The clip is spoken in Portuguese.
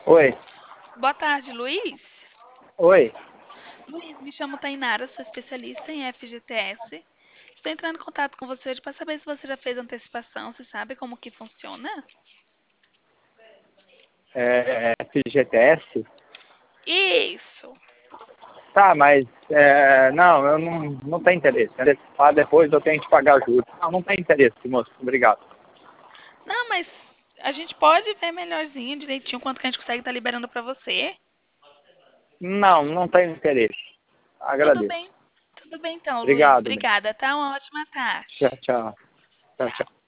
Oi, Boa tarde, Luiz. oi. Luiz, me chamo Tainara, sou especialista em FGTS. Estou entrando em contato com você hoje para saber se você já fez antecipação, você sabe como que funciona? FGTS? Isso. Tá, mas não, eu não tenho interesse. Antecipar depois eu tenho que pagar juros. Não tem interesse, moço. Obrigado. Não, mas a gente pode ver melhorzinho, direitinho, quanto que a gente consegue estar liberando para você. Não tenho interesse. Tudo Agradeço. bem. Tudo bem então, Luiz. Obrigado, bem. Obrigada, tá? Uma ótima tarde. Tchau, tchau. Tchau, tchau.